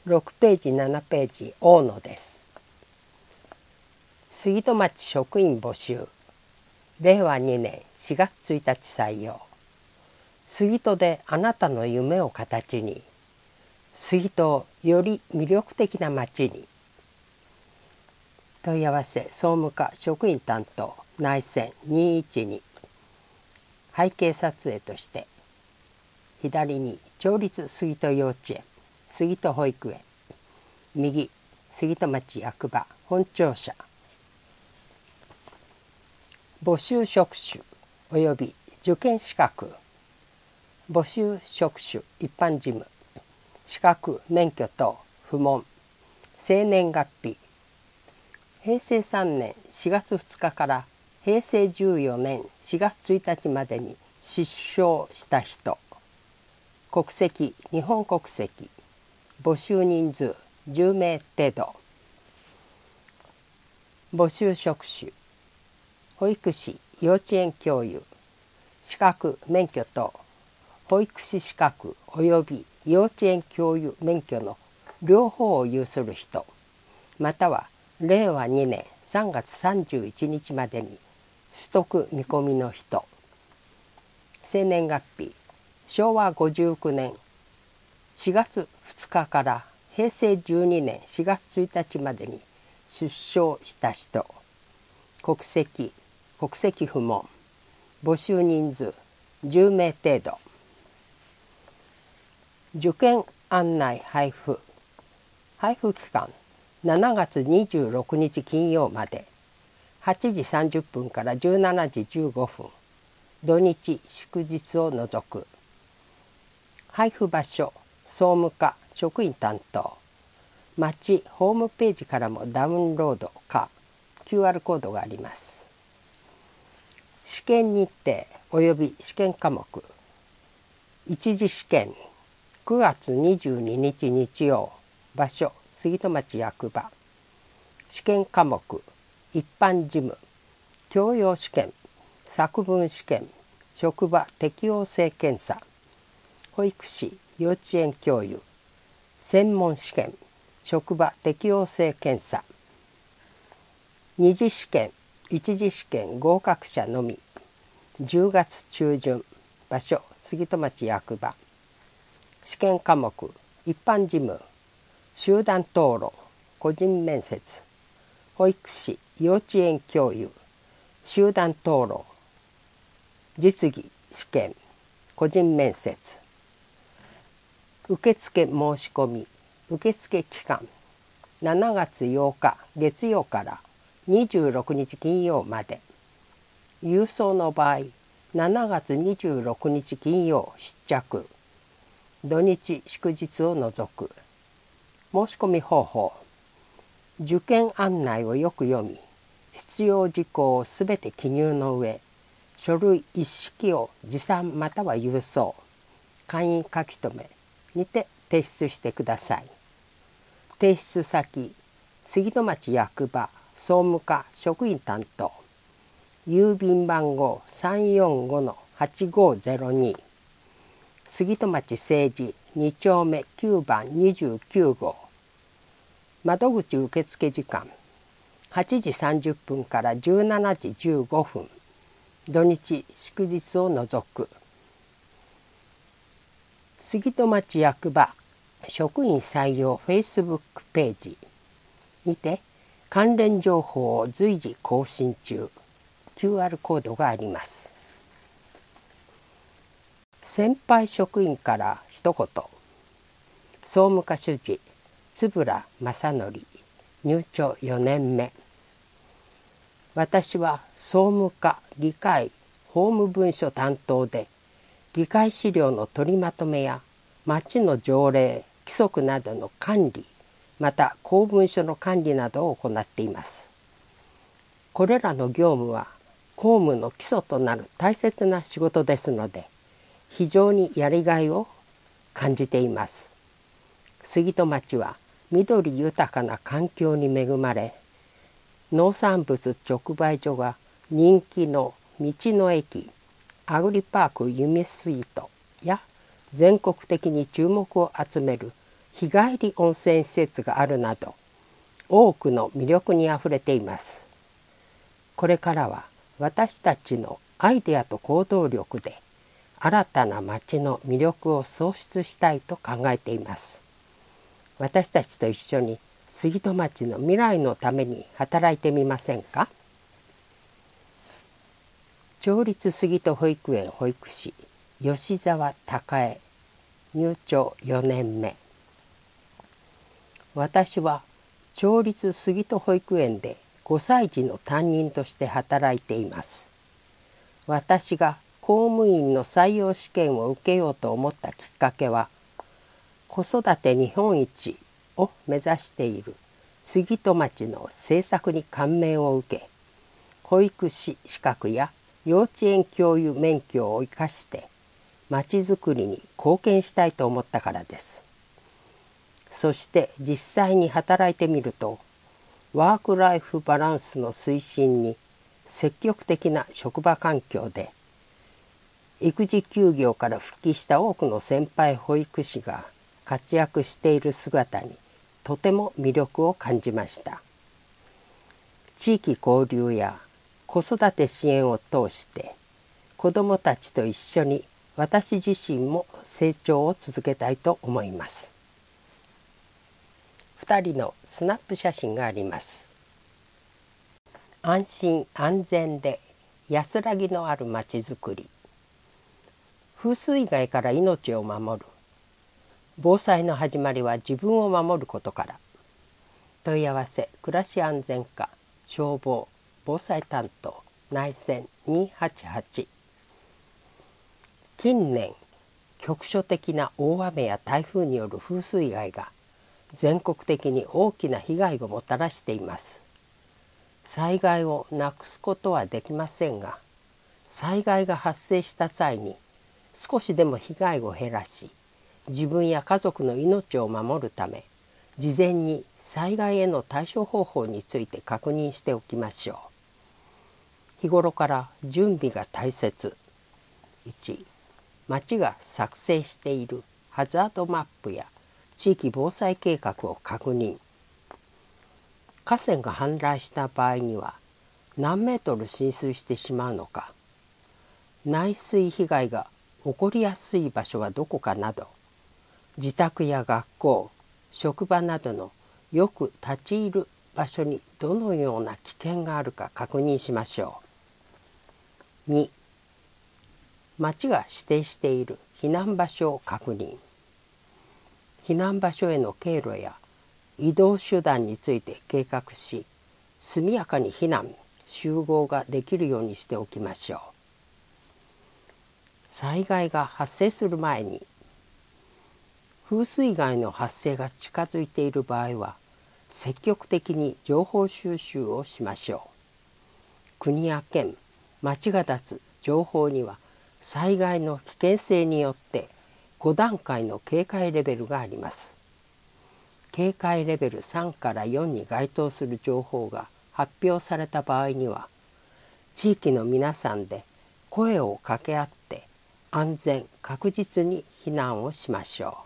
6ページ7ページ大野です。杉戸町職員募集。令和2年4月1日採用。杉戸であなたの夢を形に。杉戸をより魅力的な町に。問い合わせ総務課職員担当内線212。背景撮影として左に町立杉戸幼稚園、杉戸保育園、右杉戸町役場本庁舎。募集職種および受験資格。募集職種一般事務。資格免許等不問。生年月日平成3年4月2日から平成14年4月1日までに失踪した人。国籍日本国籍。募集人数10名程度。募集職種保育士幼稚園教諭。資格免許等保育士資格および幼稚園教諭免許の両方を有する人、または令和2年3月31日までに取得見込みの人。生年月日昭和59年4月2日から平成12年4月1日までに出生した人。国籍不問。募集人数10名程度。受験案内配布期間7月26日金曜まで8時30分から17時15分土日祝日を除く。配布場所総務課職員担当。町ホームページからもダウンロードか QR コードがあります。試験日程および試験科目。一次試験9月22日日曜。場所杉戸町役場。試験科目一般事務。教養試験作文試験職場適応性検査。保育士幼稚園教諭。専門試験職場適応性検査。二次試験一次試験合格者のみ。10月中旬。場所杉戸町役場。試験科目一般事務集団討論個人面接。保育士幼稚園教諭集団討論実技試験個人面接。受付申し込み受付期間7月8日月曜から26日金曜まで。郵送の場合7月26日金曜失着。土日祝日を除く。申し込み方法。受験案内をよく読み必要事項をすべて記入の上書類一式を持参または郵送簡易書き留めにて提出してください。提出先杉戸町役場総務課職員担当。郵便番号345-8502。杉戸町政治2丁目9番29号。窓口受付時間8時30分から17時15分土日祝日を除く。杉戸町役場職員採用 Facebook ページにて関連情報を随時更新中。 QR コードがあります。先輩職員から一言。総務課主事円正則入庁4年目。私は総務課議会法務文書担当で議会資料の取りまとめや町の条例規則などの管理また公文書の管理などを行っています。これらの業務は公務の基礎となる大切な仕事ですので非常にやりがいを感じています。杉戸町は緑豊かな環境に恵まれ農産物直売所が人気の道の駅アグリパークユミスイートや全国的に注目を集める日帰り温泉施設があるなど多くの魅力にあふれています。これからは私たちのアイデアと行動力で新たな町の魅力を創出したいと考えています。私たちと一緒に杉戸町の未来のために働いてみませんか。町立杉戸保育園保育士吉澤孝恵、入庁4年目。私は町立杉戸保育園で5歳児の担任として働いています。私が公務員の採用試験を受けようと思ったきっかけは、子育て日本一を目指している杉戸町の政策に感銘を受け、保育士資格や幼稚園教諭免許を生かして町づくりに貢献したいと思ったからです。そして実際に働いてみると、ワークライフバランスの推進に積極的な職場環境で、育児休業から復帰した多くの先輩保育士が活躍している姿にとても魅力を感じました。地域交流や子育て支援を通して子どもたちと一緒に私自身も成長を続けたいと思います。2人のスナップ写真があります。安心安全で安らぎのあるまちづくり。風水害から命を守る。防災の始まりは自分を守ることから。問い合わせ暮らし安全課消防防災担当内線288。近年局所的な大雨や台風による風水害が全国的に大きな被害をもたらしています。災害をなくすことはできませんが、災害が発生した際に少しでも被害を減らし、自分や家族の命を守るため、事前に災害への対処方法について確認しておきましょう。日頃から準備が大切。1、町が作成しているハザードマップや地域防災計画を確認。河川が氾濫した場合には何メートル浸水してしまうのか、内水被害が起こりやすい場所はどこかなど、自宅や学校、職場などのよく立ち入る場所にどのような危険があるか確認しましょう。2、町が指定している避難場所を確認。避難場所への経路や移動手段について計画し、速やかに避難・集合ができるようにしておきましょう。災害が発生する前に、風水害の発生が近づいている場合は、積極的に情報収集をしましょう。国や県、町が出す情報には、災害の危険性によって5段階の警戒レベルがあります。警戒レベル3から4に該当する情報が発表された場合には、地域の皆さんで声を掛け合って安全確実に避難をしましょ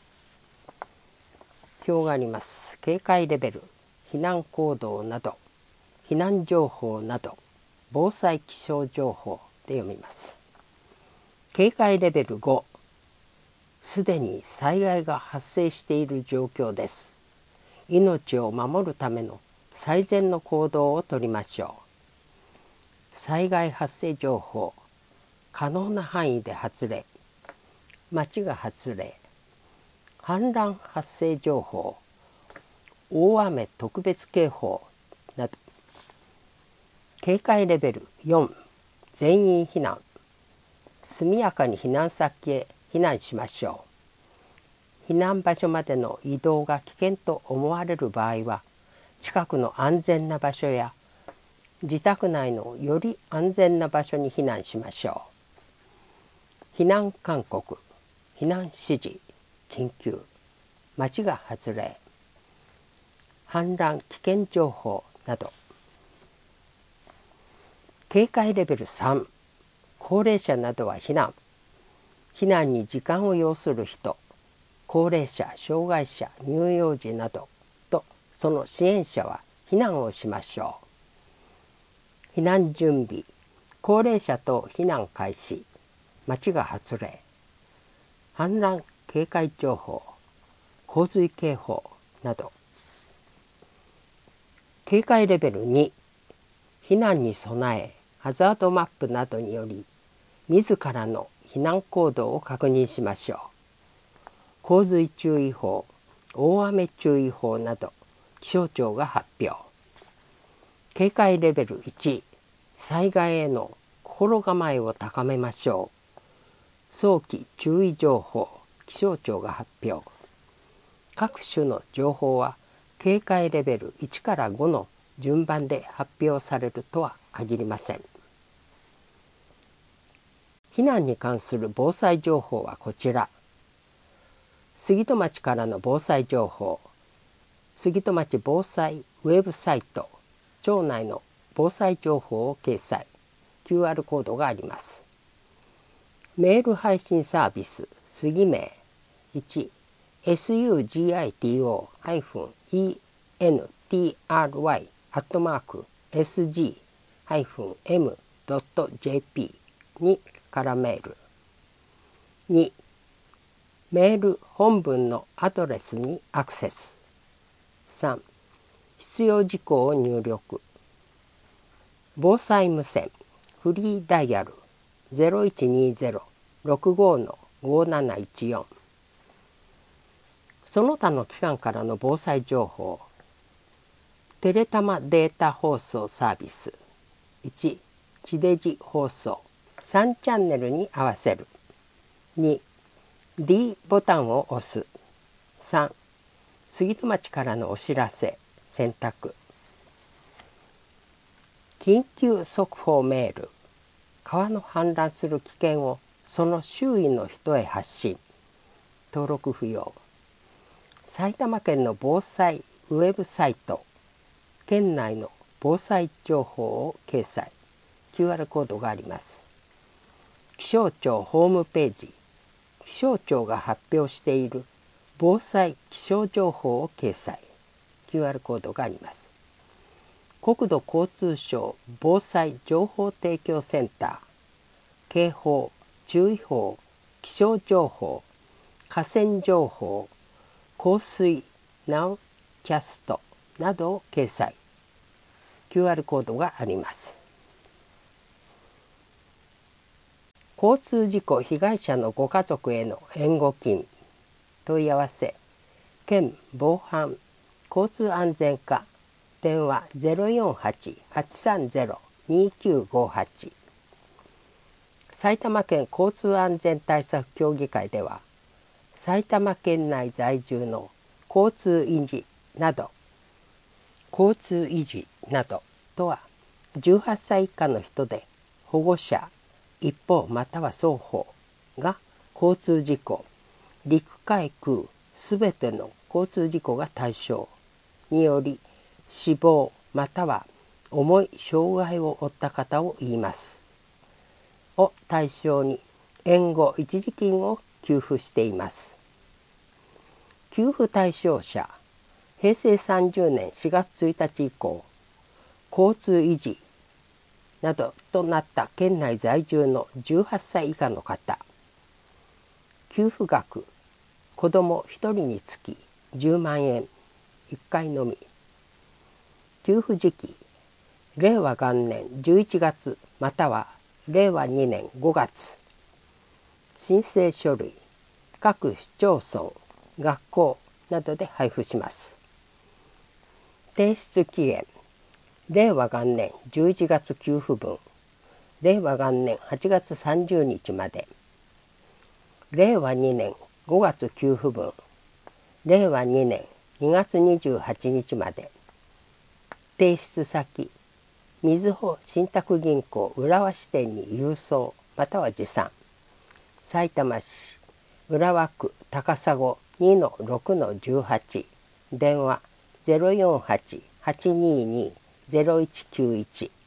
う。表があります。警戒レベル、避難行動など、避難情報など、防災気象情報で読みます。警戒レベル5、すでに災害が発生している状況です。命を守るための最善の行動をとりましょう。災害発生情報、可能な範囲で発令、町が発令、氾濫発生情報、大雨特別警報など。警戒レベル4、全員避難、速やかに避難先へ避難しましょう。避難場所までの移動が危険と思われる場合は、近くの安全な場所や自宅内のより安全な場所に避難しましょう。避難勧告、避難指示、緊急、町が発令、氾濫危険情報など。警戒レベル3、高齢者などは避難。避難に時間を要する人、 高齢者、障害者、乳幼児などとその支援者は避難をしましょう。避難準備、高齢者等避難開始、町が発令、氾濫警戒情報、洪水警報など。警戒レベル2、避難に備えハザードマップなどにより自らの避難行動を確認しましょう。洪水注意報、大雨注意報など気象庁が発表。警戒レベル1、災害への心構えを高めましょう。早期注意情報、気象庁が発表。各種の情報は警戒レベル1から5の順番で発表されるとは限りません。避難に関する防災情報はこちら。杉戸町からの防災情報、杉戸町防災ウェブサイト、町内の防災情報を掲載、QR コードがあります。メール配信サービス、杉名1、sugitry@sg-m.jp にからメール。2、メール本文のアドレスにアクセス。3、必要事項を入力。防災無線フリーダイヤル 0120-65-5714。その他の機関からの防災情報。テレタマデータ放送サービス。1、地デジ放送3チャンネルに合わせる。2、D ボタンを押す。3、杉戸町からのお知らせ選択。緊急速報メール、川の氾濫する危険をその周囲の人へ発信、登録不要。埼玉県の防災ウェブサイト、県内の防災情報を掲載、QR コードがあります。気象庁ホームページ、気象庁が発表している防災気象情報を掲載、QR コードがあります。国土交通省防災情報提供センター、警報、注意報、気象情報、河川情報、降水、ナウキャストなどを掲載、QR コードがあります。交通事故被害者のご家族への援護金、問い合わせ、県防犯交通安全課、電話 048-830-2958。埼玉県交通安全対策協議会では、埼玉県内在住の交通維持などとは18歳以下の人で保護者一方または双方が交通事故、陸海空すべての交通事故が対象により死亡または重い障害を負った方を言いますを対象に援護一時金を給付しています。給付対象者、平成30年4月1日以降、交通維持などとなった県内在住の18歳以下の方。給付額、子ども1人につき10万円、1回のみ。給付時期、令和元年11月または令和2年5月。申請書類、各市町村、学校などで配布します。提出期限、令和元年11月給付分、令和元年8月30日まで。令和2年5月給付分、令和2年2月28日まで。提出先、みずほ信託銀行浦和支店に郵送または持参。さいたま市浦和区高砂 2-6-18、電話 048-822-0191。